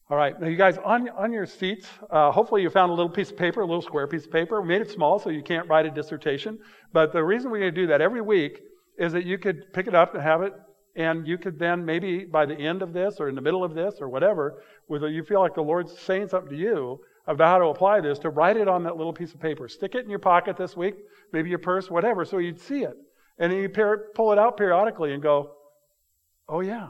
All right, now you guys, on your seats, hopefully you found a little piece of paper, a little square piece of paper. We made it small so you can't write a dissertation. But the reason we're going to do that every week is that you could pick it up and have it, and you could then maybe by the end of this or in the middle of this or whatever, whether you feel like the Lord's saying something to you about how to apply this, to write it on that little piece of paper. Stick it in your pocket this week, maybe your purse, whatever, so you'd see it. And then you pull it out periodically and go, oh yeah,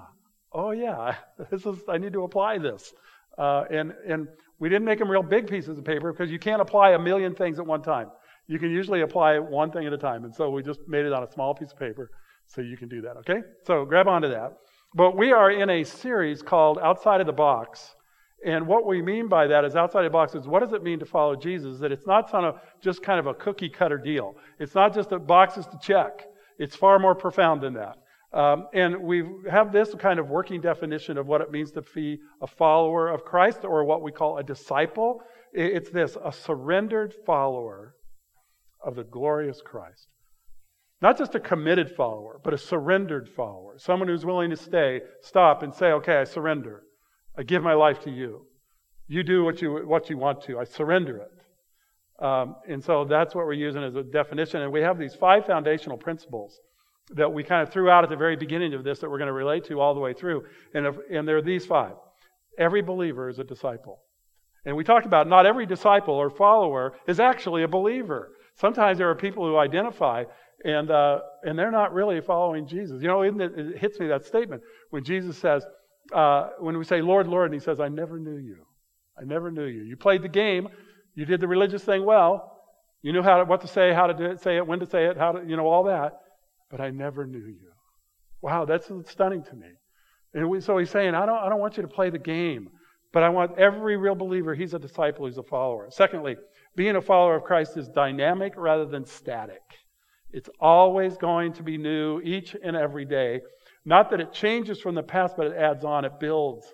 I need to apply this. And we didn't make them real big pieces of paper because you can't apply a million things at one time. You can usually apply one thing at a time. And so we just made it on a small piece of paper so you can do that, okay? So grab onto that. But we are in a series called Outside of the Box. And what we mean by that is outside of the box is what does it mean to follow Jesus? That it's not just kind of a cookie cutter deal. It's not just a boxes to check. It's far more profound than that. And we have this kind of working definition of what it means to be a follower of Christ, or what we call a disciple. It's this: a surrendered follower of the glorious Christ. Not just a committed follower, but a surrendered follower. Someone who's willing to stop and say, okay, I surrender. I give my life to you. You do what you want to. I surrender it. And so that's what we're using as a definition. And we have these 5 foundational principles that we kind of threw out at the very beginning of this that we're going to relate to all the way through. And there are these 5. Every believer is a disciple. And we talked about not every disciple or follower is actually a believer. Sometimes there are people who identify and they're not really following Jesus. You know, it hits me, that statement, when Jesus says, when we say, Lord, Lord, and he says, I never knew you. I never knew you. You played the game. You did the religious thing well. You knew what to say, how to do it, say it, when to say it, how to, all that. But I never knew you. Wow, that's stunning to me. And so he's saying, I don't want you to play the game, but I want every real believer, he's a disciple, he's a follower. Secondly, being a follower of Christ is dynamic rather than static. It's always going to be new each and every day. Not that it changes from the past, but it adds on, it builds.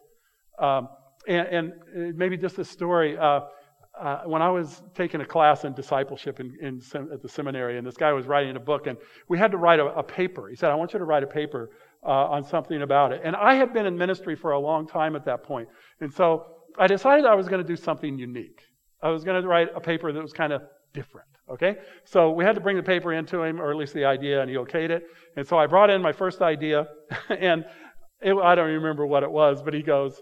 And maybe just a story. When I was taking a class in discipleship at the seminary, and this guy was writing a book, and we had to write a paper. He said, I want you to write a paper on something about it. And I had been in ministry for a long time at that point. And so I decided I was going to do something unique. I was going to write a paper that was kind of different. Okay? So we had to bring the paper into him, or at least the idea, and he okayed it. And so I brought in my first idea, and I don't remember what it was, but he goes,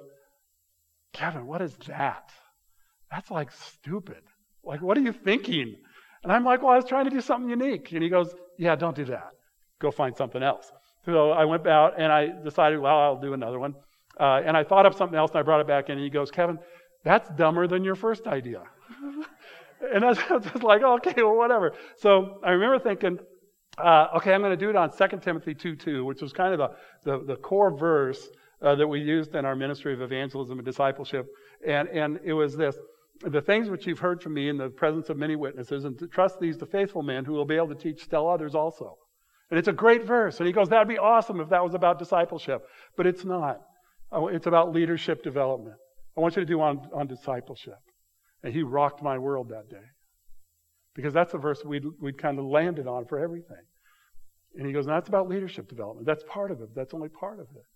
Kevin, what is that? That's like stupid. Like, what are you thinking? And I'm like, well, I was trying to do something unique. And he goes, yeah, don't do that. Go find something else. So I went out and I decided, well, I'll do another one. And I thought of something else and I brought it back in. And he goes, Kevin, that's dumber than your first idea. And I was just like, okay, well, whatever. So I remember thinking, okay, I'm going to do it on 2 Timothy 2:2, which was kind of the core verse that we used in our ministry of evangelism and discipleship. And it was this: the things which you've heard from me in the presence of many witnesses, and to trust these to faithful men who will be able to teach, tell others also. And it's a great verse. And he goes, that'd be awesome if that was about discipleship. But it's not. It's about leadership development. I want you to do on discipleship. And he rocked my world that day. Because that's the verse we'd kind of landed on for everything. And he goes, no, that's about leadership development. That's part of it. That's only part of it.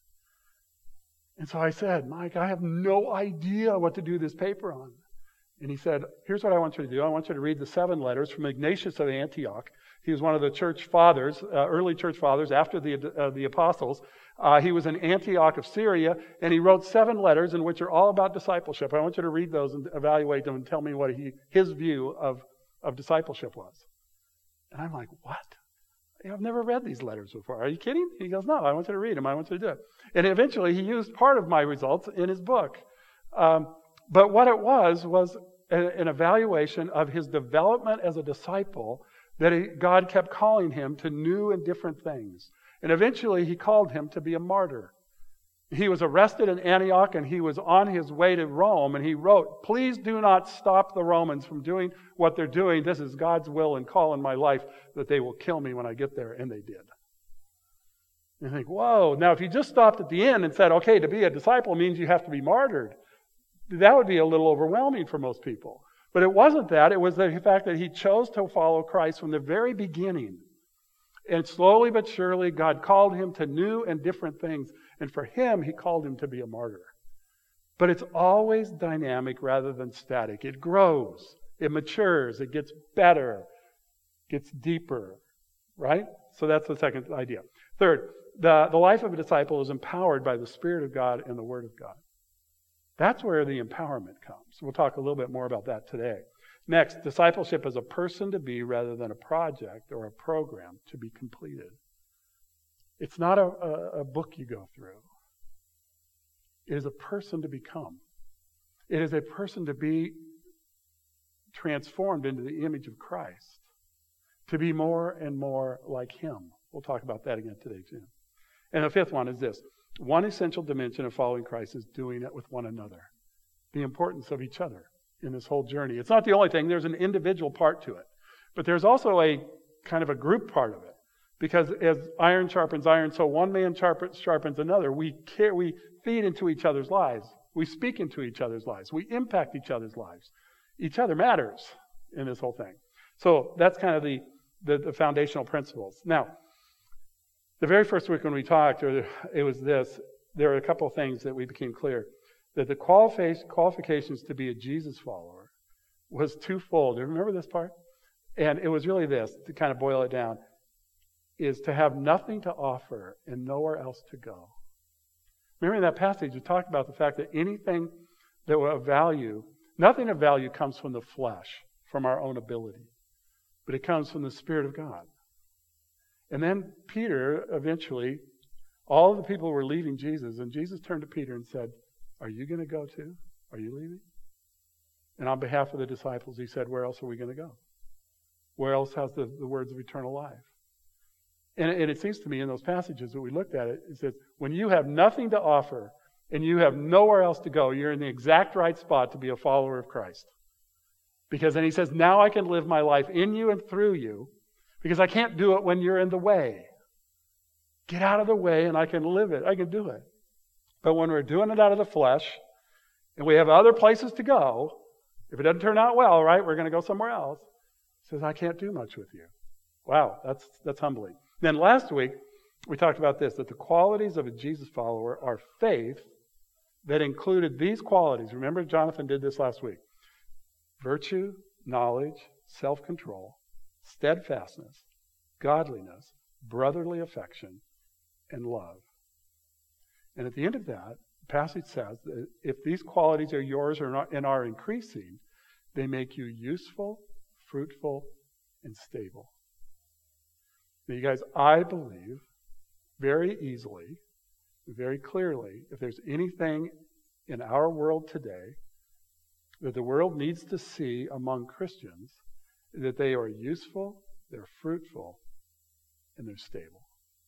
And so I said, Mike, I have no idea what to do this paper on. And he said, here's what I want you to do. I want you to read the 7 letters from Ignatius of Antioch. He was one of the church fathers, early church fathers after the apostles. He was in Antioch of Syria, and he wrote 7 letters in which are all about discipleship. I want you to read those and evaluate them and tell me what his view of discipleship was. And I'm like, what? I've never read these letters before. Are you kidding? He goes, no, I want you to read them. I want you to do it. And eventually he used part of my results in his book. But what it was an evaluation of his development as a disciple, that God kept calling him to new and different things. And eventually he called him to be a martyr. He was arrested in Antioch and he was on his way to Rome, and he wrote, please do not stop the Romans from doing what they're doing. This is God's will and call in my life, that they will kill me when I get there. And they did. And you think, whoa. Now if you just stopped at the end and said, okay, to be a disciple means you have to be martyred, that would be a little overwhelming for most people. But it wasn't that. It was the fact that he chose to follow Christ from the very beginning. And slowly but surely, God called him to new and different things. And for him, he called him to be a martyr. But it's always dynamic rather than static. It grows, it matures, it gets better, gets deeper, right? So that's the second idea. Third, the life of a disciple is empowered by the Spirit of God and the Word of God. That's where the empowerment comes. We'll talk a little bit more about that today. Next, discipleship is a person to be rather than a project or a program to be completed. It's not a book you go through. It is a person to become. It is a person to be transformed into the image of Christ, to be more and more like Him. We'll talk about that again today too. And the fifth one is this. One essential dimension of following Christ is doing it with one another. The importance of each other in this whole journey. It's not the only thing. There's an individual part to it. But there's also a kind of a group part of it. Because as iron sharpens iron, so one man sharpens another. We feed into each other's lives. We speak into each other's lives. We impact each other's lives. Each other matters in this whole thing. So that's kind of the foundational principles. Now, the very first week when we talked, it was this. There were a couple of things that we became clear. That the qualifications to be a Jesus follower was twofold. Do you remember this part? And it was really this, to kind of boil it down, is to have nothing to offer and nowhere else to go. Remember in that passage, we talked about the fact that anything that of value, nothing of value comes from the flesh, from our own ability, but it comes from the Spirit of God. And then Peter, eventually, all of the people were leaving Jesus, and Jesus turned to Peter and said, "Are you going to go too? Are you leaving?" And on behalf of the disciples, he said, "Where else are we going to go? Where else has the words of eternal life?" And it seems to me in those passages that we looked at it says, when you have nothing to offer and you have nowhere else to go, you're in the exact right spot to be a follower of Christ. Because then he says, now I can live my life in you and through you because I can't do it when you're in the way. Get out of the way and I can live it. I can do it. But when we're doing it out of the flesh and we have other places to go, if it doesn't turn out well, right, we're going to go somewhere else. He says, I can't do much with you. Wow, that's humbling. Then last week, we talked about this, that the qualities of a Jesus follower are faith that included these qualities. Remember, Jonathan did this last week. Virtue, knowledge, self-control, steadfastness, godliness, brotherly affection, and love. And at the end of that, the passage says that if these qualities are yours and are increasing, they make you useful, fruitful, and stable. Now, you guys, I believe very easily, very clearly, if there's anything in our world today that the world needs to see among Christians, that they are useful, they're fruitful, and they're stable.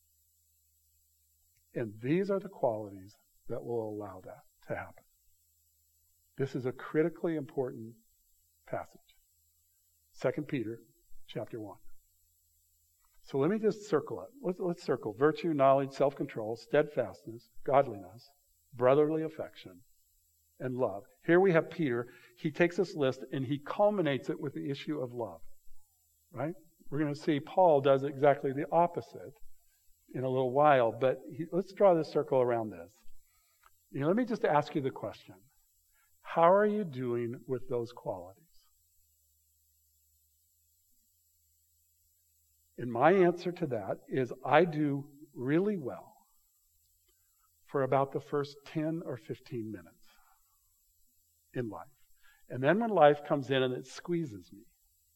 And these are the qualities that will allow that to happen. This is a critically important passage. 2 Peter chapter 1. So let me just circle it. Let's circle virtue, knowledge, self-control, steadfastness, godliness, brotherly affection, and love. Here we have Peter. He takes this list and he culminates it with the issue of love. Right? We're going to see Paul does exactly the opposite in a little while. But let's draw this circle around this. Let me just ask you the question. How are you doing with those qualities? And my answer to that is I do really well for about the first 10 or 15 minutes in life. And then when life comes in and it squeezes me,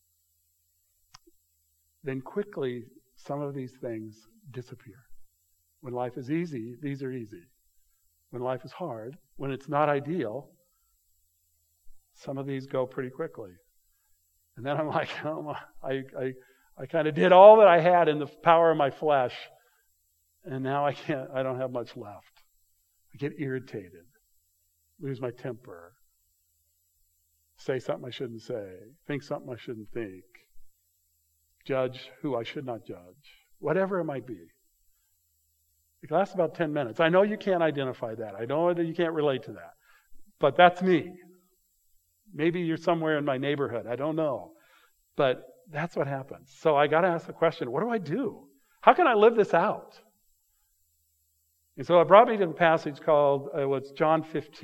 then quickly some of these things disappear. When life is easy, these are easy. When life is hard, when it's not ideal, some of these go pretty quickly. And then I'm like, oh, I kind of did all that I had in the power of my flesh, and now I don't have much left. I get irritated, lose my temper, say something I shouldn't say, think something I shouldn't think, judge who I should not judge, whatever it might be. It lasts about 10 minutes. I know you can't identify that. I know that you can't relate to that. But that's me. Maybe you're somewhere in my neighborhood. I don't know. But that's what happens. So I got to ask the question, what do I do? How can I live this out? And so it brought me to the passage called, it was John 15.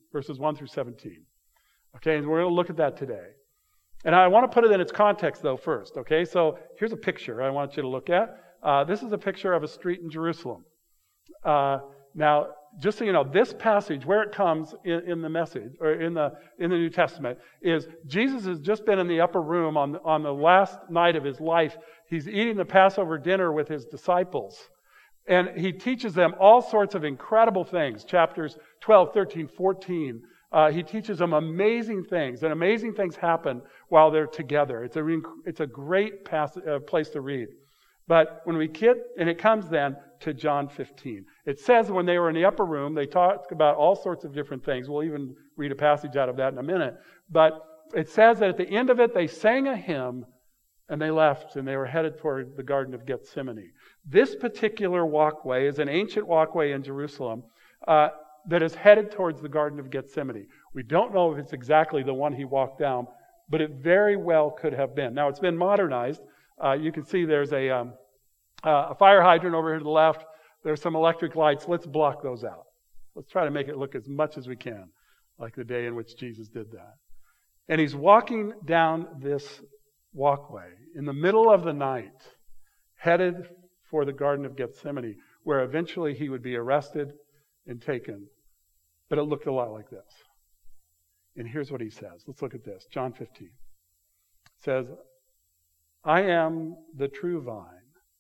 verses 1 through 17. Okay, and we're going to look at that today. And I want to put it in its context, though, first. Okay, so here's a picture I want you to look at. This is a picture of a street in Jerusalem. Now, just so you know, this passage, where it comes in the message, or in the New Testament, is Jesus has just been in the upper room on the last night of his life. He's eating the Passover dinner with his disciples. And he teaches them all sorts of incredible things. Chapters 12, 13, 14. He teaches them amazing things, and amazing things happen while they're together. It's a great place to read. But when we get, and it comes then to John 15. It says when they were in the upper room, they talked about all sorts of different things. We'll even read a passage out of that in a minute. But it says that at the end of it, they sang a hymn, and they left, and they were headed toward the Garden of Gethsemane. This particular walkway is an ancient walkway in Jerusalem that is headed towards the Garden of Gethsemane. We don't know if it's exactly the one he walked down, but it very well could have been. Now, it's been modernized. You can see there's a fire hydrant over here to the left. There's some electric lights. Let's block those out. Let's try to make it look as much as we can like the day in which Jesus did that. And he's walking down this walkway in the middle of the night, headed for the Garden of Gethsemane, where eventually he would be arrested and taken. But it looked a lot like this. And here's what he says. Let's look at this. John 15. It says, I am the true vine,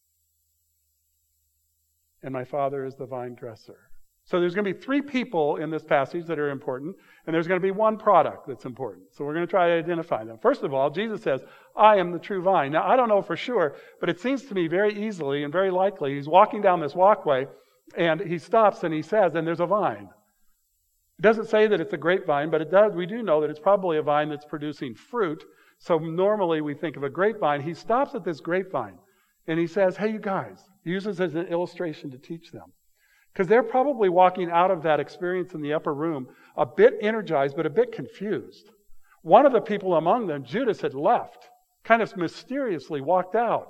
and my Father is the vine dresser. So there's going to be three people in this passage that are important, and there's going to be one product that's important. So we're going to try to identify them. First of all, Jesus says, I am the true vine. Now, I don't know for sure, but it seems to me very easily and very likely he's walking down this walkway, and he stops and he says, and there's a vine. It doesn't say that it's a grapevine, but it does. We do know that it's probably a vine that's producing fruit. So normally we think of a grapevine. He stops at this grapevine and he says, hey, you guys. He uses it as an illustration to teach them. Because they're probably walking out of that experience in the upper room a bit energized, but a bit confused. One of the people among them, Judas, had left, kind of mysteriously walked out.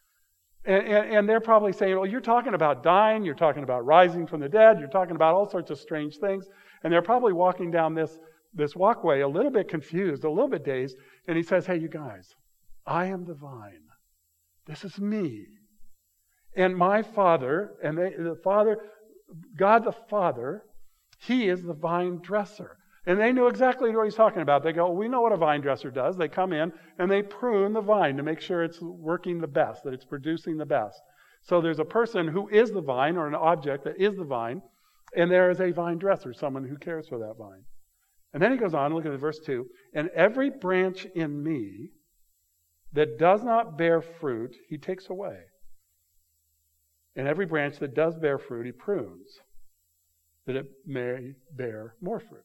And they're probably saying, well, you're talking about dying, you're talking about rising from the dead, you're talking about all sorts of strange things. And they're probably walking down this walkway a little bit confused, a little bit dazed. And he says, hey, you guys, I am the vine. This is me. And my Father, and the Father, God the Father, He is the vine dresser. And they knew exactly what he's talking about. They go, we know what a vine dresser does. They come in and they prune the vine to make sure it's working the best, that it's producing the best. So there's a person who is the vine, or an object that is the vine, and there is a vine dresser, someone who cares for that vine. And then he goes on, look at verse 2. And every branch in me that does not bear fruit, he takes away. And every branch that does bear fruit, he prunes, that it may bear more fruit.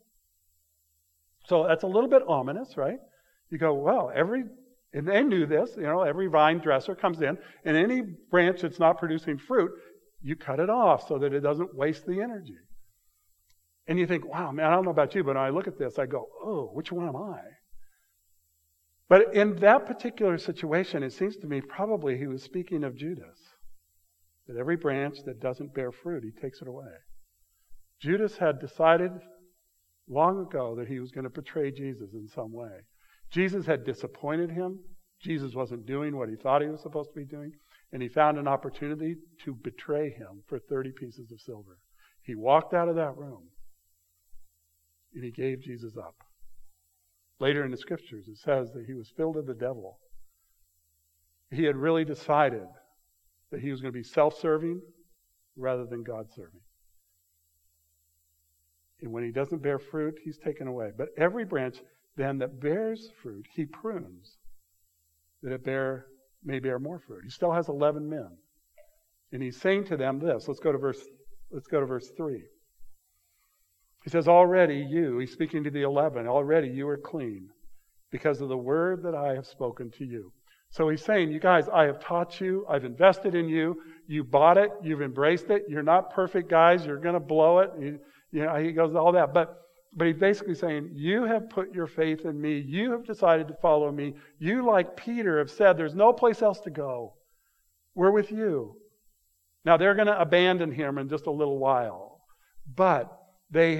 So that's a little bit ominous, right? You go, well, and they knew this, every vine dresser comes in, and any branch that's not producing fruit, you cut it off so that it doesn't waste the energy. And you think, wow, man, I don't know about you, but when I look at this, I go, oh, which one am I? But in that particular situation, it seems to me probably he was speaking of Judas. That every branch that doesn't bear fruit, he takes it away. Judas had decided long ago that he was going to betray Jesus in some way. Jesus had disappointed him. Jesus wasn't doing what he thought he was supposed to be doing. And he found an opportunity to betray him for 30 pieces of silver. He walked out of that room and he gave Jesus up. Later in the scriptures, it says that he was filled with the devil. He had really decided that he was going to be self-serving rather than God-serving. And when he doesn't bear fruit, he's taken away. But every branch then that bears fruit, he prunes, that it may bear more fruit. He still has 11 men. And he's saying to them this. Let's go to verse 3. He says, already he's speaking to the 11, already you are clean because of the word that I have spoken to you. So he's saying, you guys, I have taught you, I've invested in you, you bought it, you've embraced it, you're not perfect guys, you're going to blow it. He goes all that. But he's basically saying, you have put your faith in me, you have decided to follow me, you, like Peter, have said, there's no place else to go. We're with you. Now they're going to abandon him in just a little while. But they had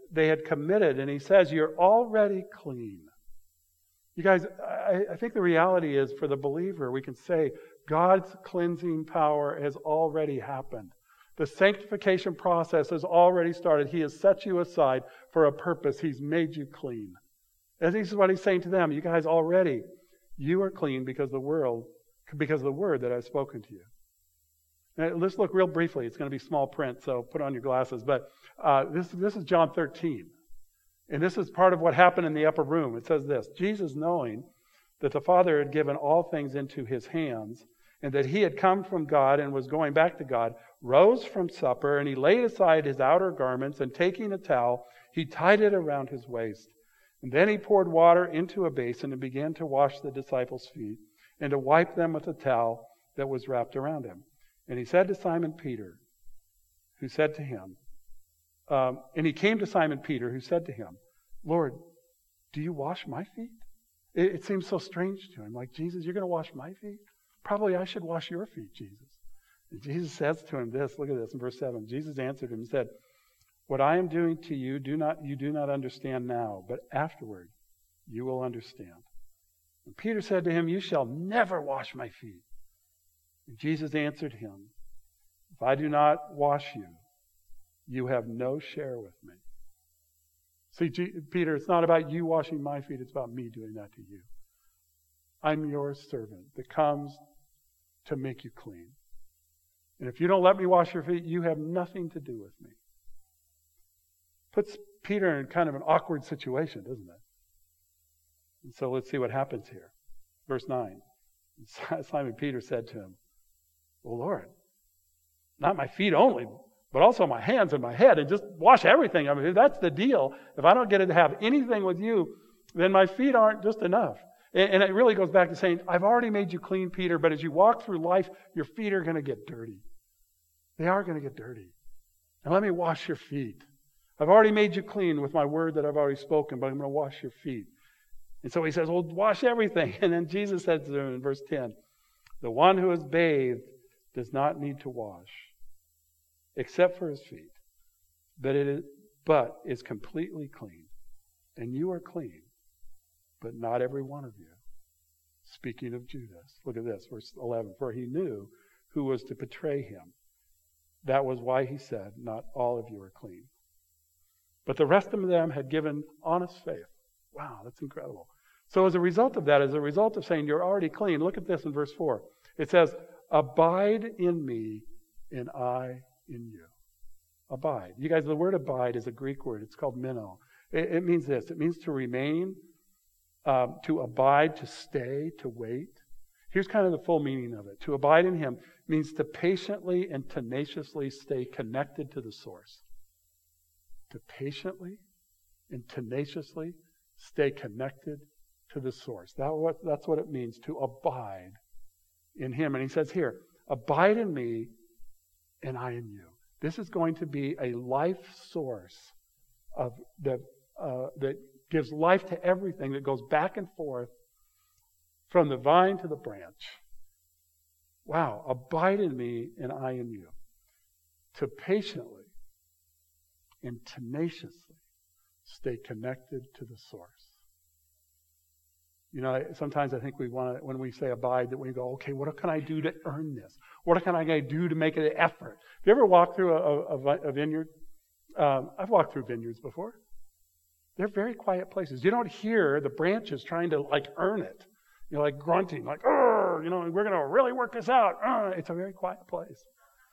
they had committed. And he says, you're already clean. You guys, I think the reality is for the believer, we can say God's cleansing power has already happened. The sanctification process has already started. He has set you aside for a purpose. He's made you clean. And this is what he's saying to them. You guys already, you are clean because of the word that I've spoken to you. Now, let's look real briefly. It's going to be small print, so put on your glasses. But this is John 13. And this is part of what happened in the upper room. It says this, Jesus, knowing that the Father had given all things into his hands, and that he had come from God and was going back to God, rose from supper, and he laid aside his outer garments, and taking a towel, he tied it around his waist. And then he poured water into a basin and began to wash the disciples' feet, and to wipe them with a towel that was wrapped around him. And he said to Simon Peter, who said to him, and he came to Simon Peter, who said to him, Lord, do you wash my feet? It seems so strange to him. Like, Jesus, you're going to wash my feet? Probably I should wash your feet, Jesus. And Jesus says to him this, look at this in verse 7. Jesus answered him and said, what I am doing to you, you do not understand now, but afterward you will understand. And Peter said to him, you shall never wash my feet. And Jesus answered him, if I do not wash you, you have no share with me. See, Peter, it's not about you washing my feet, it's about me doing that to you. I'm your servant that comes to make you clean. And if you don't let me wash your feet, you have nothing to do with me. Puts Peter in kind of an awkward situation, doesn't it? And so let's see what happens here. Verse 9. Simon Peter said to him, well, Lord, not my feet only, but also my hands and my head, and just wash everything. I mean, that's the deal. If I don't get to have anything with you, then my feet aren't just enough. And it really goes back to saying, I've already made you clean, Peter, but as you walk through life, your feet are going to get dirty. They are going to get dirty. And let me wash your feet. I've already made you clean with my word that I've already spoken, but I'm going to wash your feet. And so he says, well, wash everything. And then Jesus said to them in verse 10, the one who is bathed does not need to wash, except for his feet, but is completely clean. And you are clean, but not every one of you. Speaking of Judas, look at this, verse 11. For he knew who was to betray him. That was why he said, not all of you are clean. But the rest of them had given honest faith. Wow, that's incredible. So as a result of that, as a result of saying you're already clean, look at this in verse 4. It says, abide in me and I in you. Abide. You guys, the word abide is a Greek word. It's called meno. It means this. It means to remain, to abide, to stay, to wait. Here's kind of the full meaning of it. To abide in him means to patiently and tenaciously stay connected to the source. To patiently and tenaciously stay connected to the source. That's what it means to abide in him. And he says here, abide in me and I in you. This is going to be a life source that gives life to everything, that goes back and forth from the vine to the branch. Wow, abide in me and I in you. To patiently and tenaciously stay connected to the source. You know, sometimes I think we want to, when we say abide, that we go, okay, what can I do to earn this? What can I do to make an effort? Have you ever walked through a vineyard? I've walked through vineyards before. They're very quiet places. You don't hear the branches trying to earn it. You're like grunting, like, we're going to really work this out. It's a very quiet place.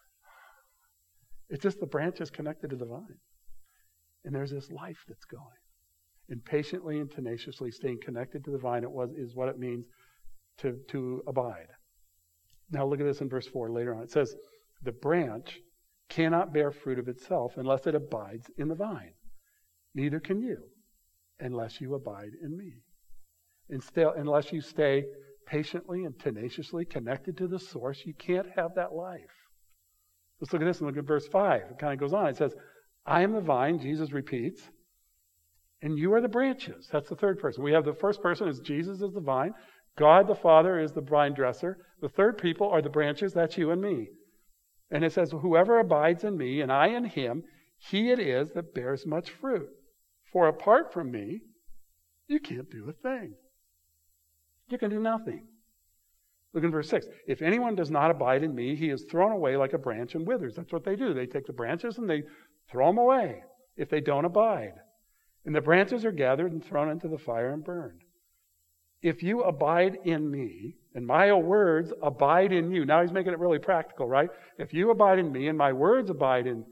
It's just the branches connected to the vine. And there's this life that's going. And patiently and tenaciously staying connected to the vine is what it means to abide. Now look at this in verse 4 later on. It says, the branch cannot bear fruit of itself unless it abides in the vine. Neither can you unless you abide in me. Unless you stay patiently and tenaciously connected to the source, you can't have that life. Let's look at this and look at verse 5. It kind of goes on. It says, I am the vine, Jesus repeats, and you are the branches. That's the third person. We have the first person is Jesus is the vine. God the Father is the vine dresser. The third people are the branches. That's you and me. And it says, whoever abides in me and I in him, he it is that bears much fruit. For apart from me, you can't do a thing. You can do nothing. Look in verse 6. If anyone does not abide in me, he is thrown away like a branch and withers. That's what they do. They take the branches and they throw them away if they don't abide. And the branches are gathered and thrown into the fire and burned. If you abide in me, and my words abide in you. Now he's making it really practical, right? If you abide in me and my words abide in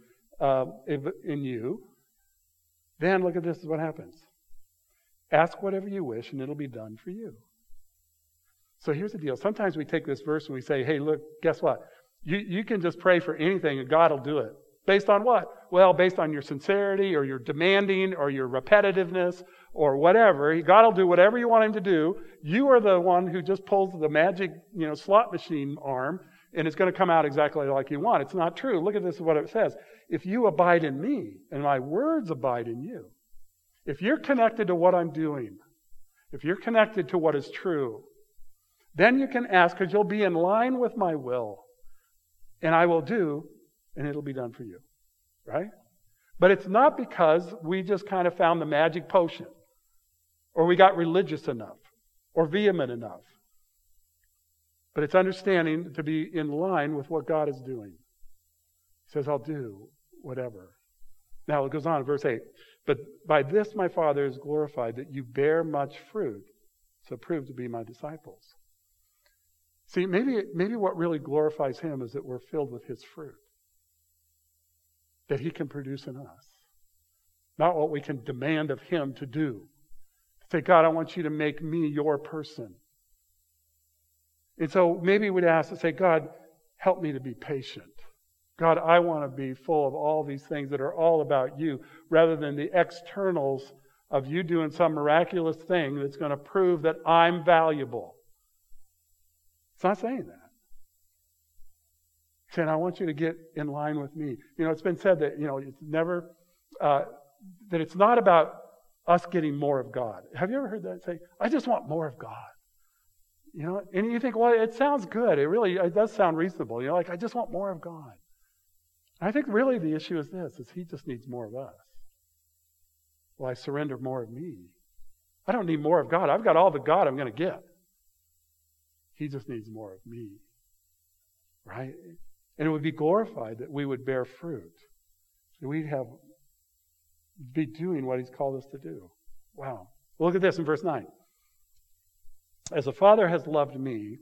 you, then look at this is what happens. Ask whatever you wish and it'll be done for you. So here's the deal. Sometimes we take this verse and we say, hey, look, guess what? You can just pray for anything and God will do it. Based on what? Well, based on your sincerity or your demanding or your repetitiveness or whatever. God will do whatever you want him to do. You are the one who just pulls the magic, slot machine arm and it's going to come out exactly like you want. It's not true. Look at this, what it says. If you abide in me and my words abide in you, if you're connected to what I'm doing, if you're connected to what is true, then you can ask because you'll be in line with my will. And I will do, and it'll be done for you. Right? But it's not because we just kind of found the magic potion, or we got religious enough, or vehement enough. But it's understanding to be in line with what God is doing. He says, I'll do whatever. Now it goes on in verse 8. But by this my Father is glorified, that you bear much fruit, so prove to be my disciples. See, maybe what really glorifies him is that we're filled with his fruit that he can produce in us. Not what we can demand of him to do. Say, God, I want you to make me your person. And so maybe we'd ask to say, God, help me to be patient. God, I want to be full of all these things that are all about you, rather than the externals of you doing some miraculous thing that's going to prove that I'm valuable. It's not saying that. It's saying, I want you to get in line with me. It's been said that, it's never, that it's not about us getting more of God. Have you ever heard that say, I just want more of God? And you think, well, it sounds good. It does sound reasonable. I just want more of God. I think really the issue is this, is he just needs more of us. Well, I surrender more of me. I don't need more of God. I've got all the God I'm going to get. He just needs more of me. Right? And it would be glorified that we would bear fruit. That we'd be doing what he's called us to do. Wow. Well, look at this in verse 9. As the Father has loved me,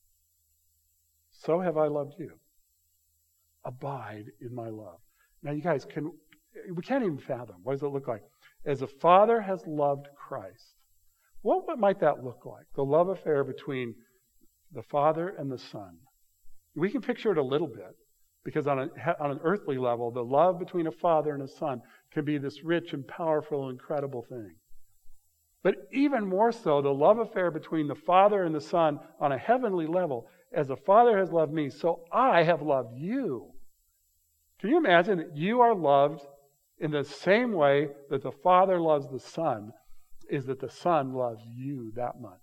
so have I loved you. Abide in my love. Now, you guys, we can't even fathom. What does it look like? As the Father has loved Christ. What might that look like? The love affair between the Father and the Son. We can picture it a little bit, because on an earthly level, the love between a father and a son can be this rich and powerful and incredible thing. But even more so, the love affair between the Father and the Son on a heavenly level, as the Father has loved me, so I have loved you. Can you imagine that you are loved in the same way that the Father loves the Son, is that the Son loves you that much?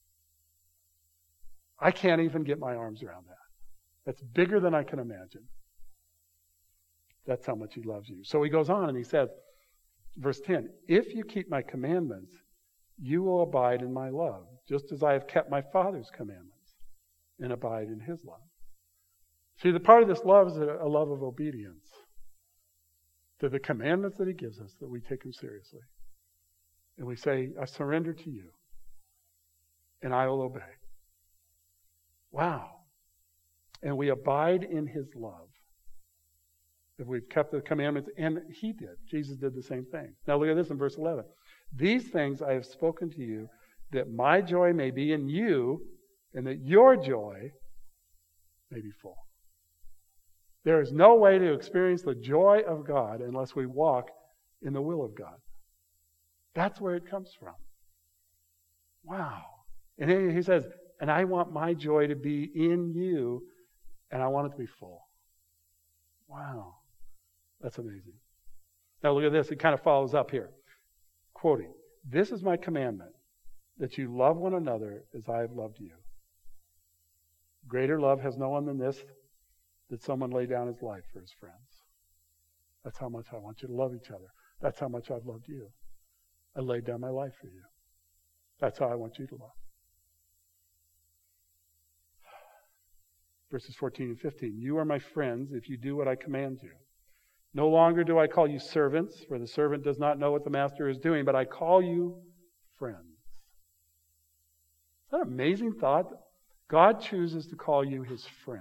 I can't even get my arms around that. That's bigger than I can imagine. That's how much he loves you. So he goes on and he says, verse 10, if you keep my commandments, you will abide in my love, just as I have kept my Father's commandments and abide in his love. See, the part of this love is a love of obedience to the commandments that he gives us, that we take them seriously. And we say, I surrender to you, and I will obey. Wow. And we abide in his love. If we've kept the commandments, and he did. Jesus did the same thing. Now look at this in verse 11. These things I have spoken to you, that my joy may be in you, and that your joy may be full. There is no way to experience the joy of God unless we walk in the will of God. That's where it comes from. Wow. And then he says, and I want my joy to be in you, and I want it to be full. Wow. That's amazing. Now look at this. It kind of follows up here. Quoting, this is my commandment, that you love one another as I have loved you. Greater love has no one than this, that someone lay down his life for his friends. That's how much I want you to love each other. That's how much I've loved you. I laid down my life for you. That's how I want you to love. Verses 14 and 15. You are my friends if you do what I command you. No longer do I call you servants, for the servant does not know what the master is doing, but I call you friends. Isn't that an amazing thought? God chooses to call you his friend.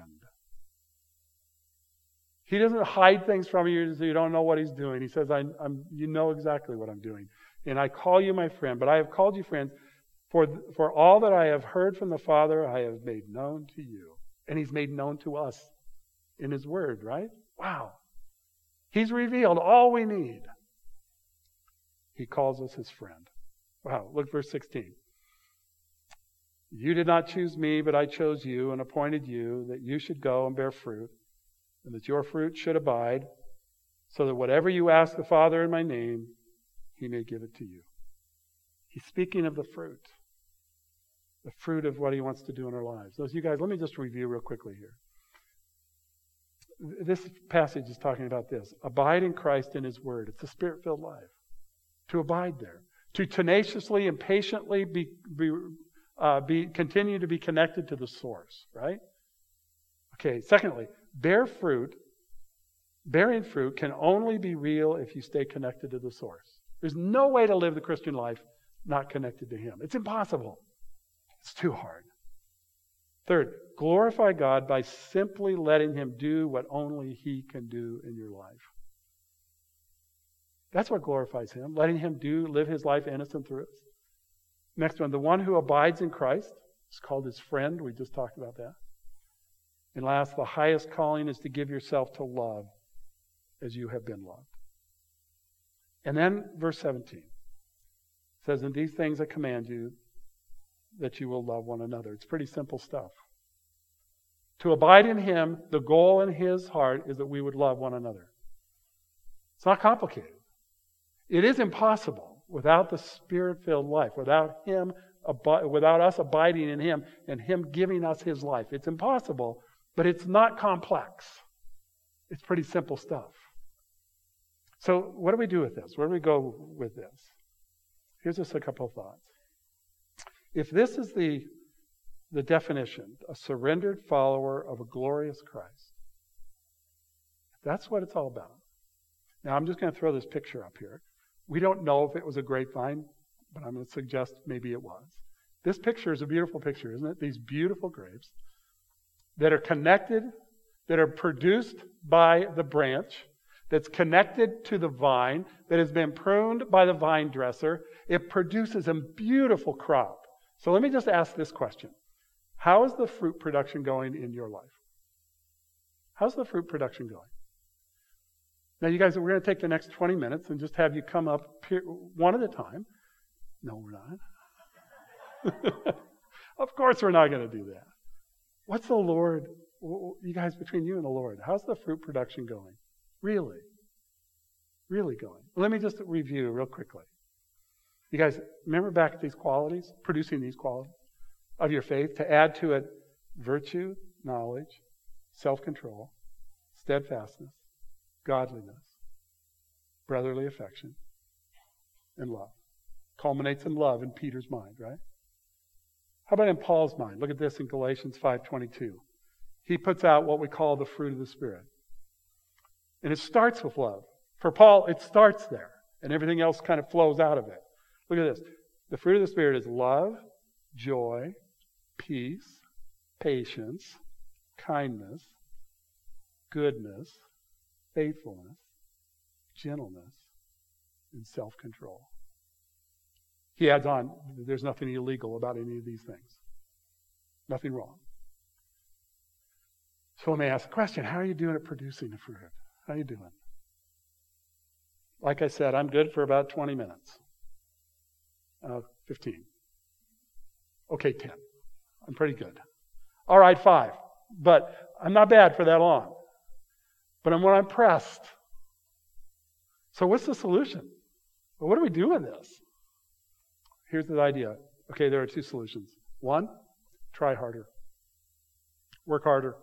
He doesn't hide things from you so you don't know what he's doing. He says, you know exactly what I'm doing. And I call you my friend, but I have called you friends, for all that I have heard from the Father, I have made known to you. And he's made known to us in his word, right? Wow. He's revealed all we need. He calls us his friend. Wow, look verse 16. You did not choose me, but I chose you and appointed you that you should go and bear fruit, and that your fruit should abide, so that whatever you ask the Father in my name, he may give it to you. He's speaking of the fruit of what he wants to do in our lives. So you guys, let me just review real quickly here. This passage is talking about this. Abide in Christ and his word. It's a spirit-filled life. To abide there. To tenaciously and patiently continue to be connected to the source, right? Okay, secondly, bear fruit. Bearing fruit can only be real if you stay connected to the source. There's no way to live the Christian life not connected to him. It's impossible. It's too hard. Third, glorify God by simply letting him do what only he can do in your life. That's what glorifies him, letting him live his life innocent through us. Next one, the one who abides in Christ is called his friend. We just talked about that. And last, the highest calling is to give yourself to love as you have been loved. And then verse 17 says, "In these things I command you, that you will love one another." It's pretty simple stuff. To abide in him, the goal in his heart is that we would love one another. It's not complicated. It is impossible without the Spirit-filled life, without us abiding in him and him giving us his life. It's impossible, but it's not complex. It's pretty simple stuff. So what do we do with this? Where do we go with this? Here's just a couple of thoughts. If this is the definition, a surrendered follower of a glorious Christ, that's what it's all about. Now, I'm just going to throw this picture up here. We don't know if it was a grapevine, but I'm going to suggest maybe it was. This picture is a beautiful picture, isn't it? These beautiful grapes that are connected, that are produced by the branch, that's connected to the vine, that has been pruned by the vine dresser. It produces a beautiful crop. So let me just ask this question. How is the fruit production going in your life? How's the fruit production going? Now, you guys, we're going to take the next 20 minutes and just have you come up one at a time. No, we're not. Of course we're not going to do that. What's the Lord, you guys, between you and the Lord, how's the fruit production going? Really? Really going? Let me just review real quickly. You guys, remember back at these qualities, producing these qualities of your faith, to add to it virtue, knowledge, self-control, steadfastness, godliness, brotherly affection, and love. Culminates in love in Peter's mind, right? How about in Paul's mind? Look at this in Galatians 5:22. He puts out what we call the fruit of the Spirit. And it starts with love. For Paul, it starts there, and everything else kind of flows out of it. Look at this. The fruit of the Spirit is love, joy, peace, patience, kindness, goodness, faithfulness, gentleness, and self-control. He adds on, there's nothing illegal about any of these things. Nothing wrong. So let me ask the question, how are you doing at producing the fruit? How are you doing? Like I said, I'm good for about 20 minutes. 15. Okay, 10. I'm pretty good. All right, 5. But I'm not bad for that long. But when I'm pressed. So what's the solution? Well, what do we do with this? Here's the idea. Okay, there are 2 solutions. 1, try harder. Work harder.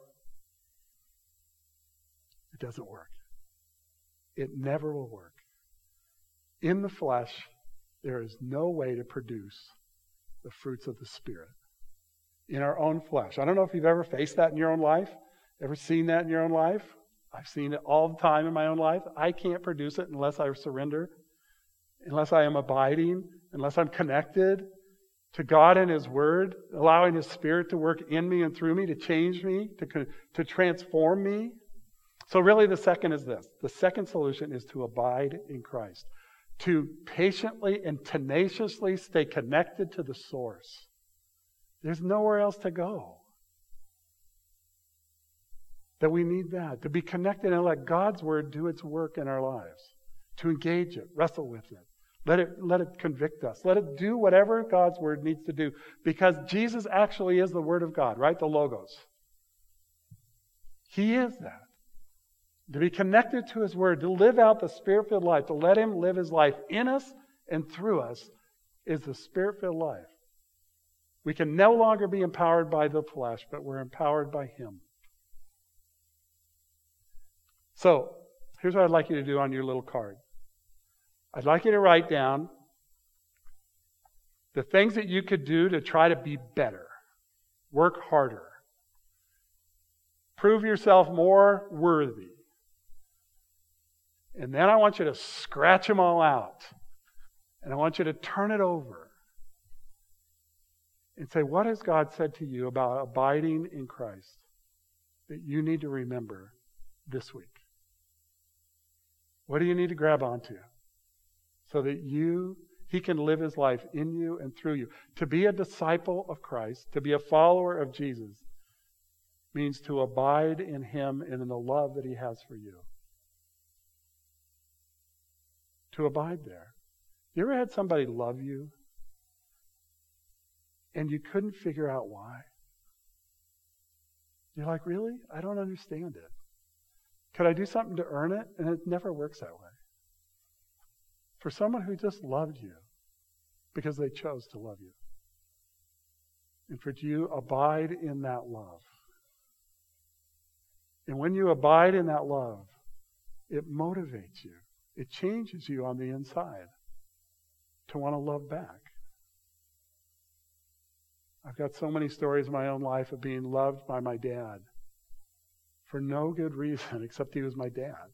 It doesn't work. It never will work. In the flesh, there is no way to produce the fruits of the Spirit in our own flesh. I don't know if you've ever faced that in your own life, ever seen that in your own life. I've seen it all the time in my own life. I can't produce it unless I surrender, unless I am abiding, unless I'm connected to God and His Word, allowing His Spirit to work in me and through me, to change me, to transform me. So really the second is this. The second solution is to abide in Christ, to patiently and tenaciously stay connected to the source. There's nowhere else to go. That we need that, to be connected and let God's Word do its work in our lives, to engage it, wrestle with it. Let it convict us. Let it do whatever God's Word needs to do. Because Jesus actually is the Word of God, right? The Logos. He is that. To be connected to His Word, to live out the Spirit-filled life, to let Him live His life in us and through us is the Spirit-filled life. We can no longer be empowered by the flesh, but we're empowered by Him. So, here's what I'd like you to do on your little card. I'd like you to write down the things that you could do to try to be better. Work harder. Prove yourself more worthy. And then I want you to scratch them all out. And I want you to turn it over. And say, what has God said to you about abiding in Christ that you need to remember this week? What do you need to grab onto so that He can live His life in you and through you? To be a disciple of Christ, to be a follower of Jesus, means to abide in Him and in the love that He has for you. To abide there. You ever had somebody love you and you couldn't figure out why? You're like, really? I don't understand it. Could I do something to earn it? And it never works that way. For someone who just loved you because they chose to love you. And for you, abide in that love. And when you abide in that love, it motivates you. It changes you on the inside to want to love back. I've got so many stories in my own life of being loved by my dad for no good reason except he was my dad.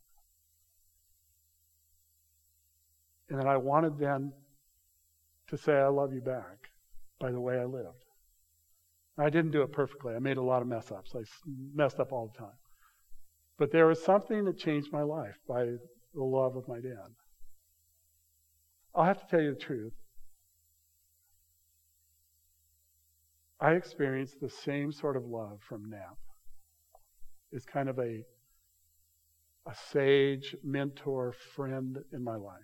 And then I wanted then to say, I love you back by the way I lived. I didn't do it perfectly. I made a lot of mess ups. I messed up all the time. But there was something that changed my life by the love of my dad. I'll have to tell you the truth. I experienced the same sort of love from Knapp. It's kind of a sage, mentor, friend in my life.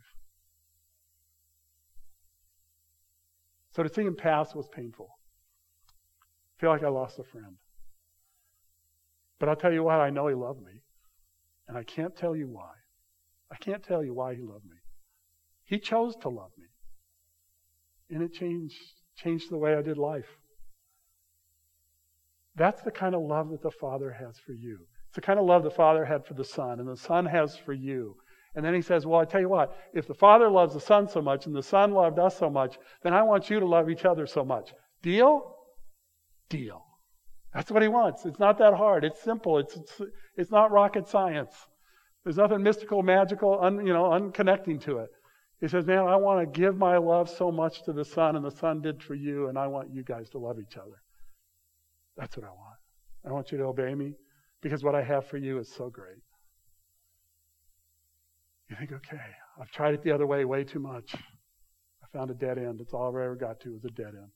So to see him pass was painful. I feel like I lost a friend. But I'll tell you what, I know he loved me. And I can't tell you why. I can't tell you why he loved me. He chose to love me. And it changed the way I did life. That's the kind of love that the Father has for you. It's the kind of love the Father had for the Son, and the Son has for you. And then he says, well, I tell you what, if the Father loves the Son so much, and the Son loved us so much, then I want you to love each other so much. Deal? Deal. That's what he wants. It's not that hard. It's simple. It's not rocket science. There's nothing mystical, magical, unconnecting to it. He says, man, I want to give my love so much to the Son, and the Son did for you, and I want you guys to love each other. That's what I want. I want you to obey me because what I have for you is so great. You think, okay, I've tried it the other way too much. I found a dead end. It's all I ever got to was a dead end.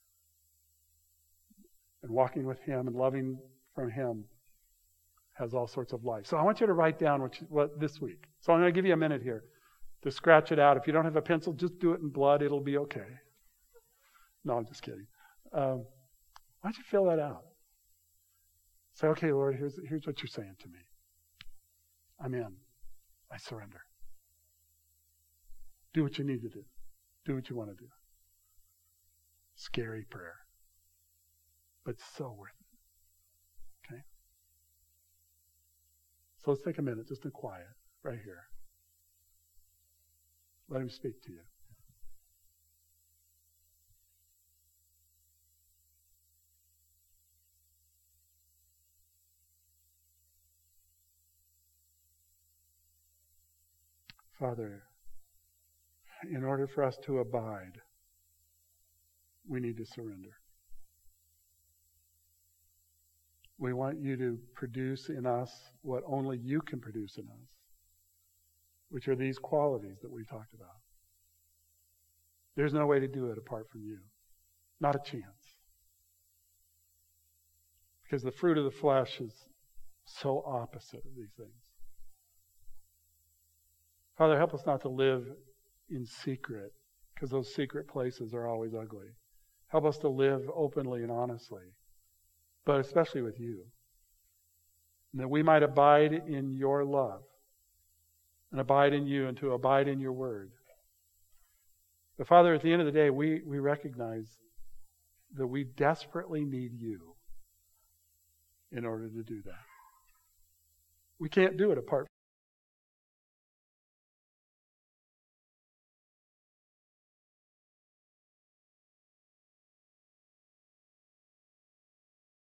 And walking with Him and loving from Him has all sorts of life. So I want you to write down what this week. So I'm going to give you a minute here to scratch it out. If you don't have a pencil, just do it in blood. It'll be okay. No, I'm just kidding. Why don't you fill that out? Say, okay, Lord, here's what you're saying to me. I'm in. I surrender. Do what you need to do. Do what you want to do. Scary prayer. But so worth it. Okay? So let's take a minute just in quiet right here. Let Him speak to you. Father, in order for us to abide, we need to surrender. We want you to produce in us what only you can produce in us, which are these qualities that we talked about. There's no way to do it apart from you. Not a chance. Because the fruit of the flesh is so opposite of these things. Father, help us not to live in secret, because those secret places are always ugly. Help us to live openly and honestly, but especially with you. And that we might abide in your love, and abide in you, and to abide in your word. But Father, at the end of the day, we recognize that we desperately need you in order to do that. We can't do it apart